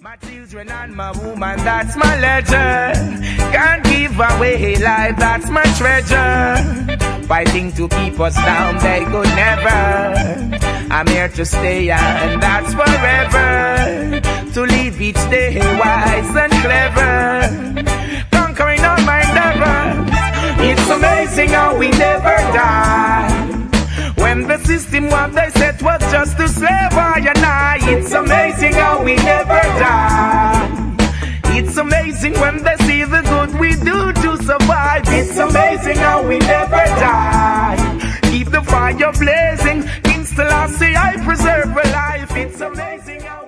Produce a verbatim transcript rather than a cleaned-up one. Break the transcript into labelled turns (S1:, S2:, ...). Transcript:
S1: My children and my woman, that's my legend. Can't give away life, that's my treasure. Fighting to keep us down, they could never. I'm here to stay and that's forever. To live each day wise and clever. Conquering all my endeavors. It's amazing how we never die. When the system what they said was just to slave I and I. It's amazing how we never die. It's amazing when they see the good we do to survive. It's amazing how we never die. Keep the fire blazing. In Selassie I preserve a life. It's amazing how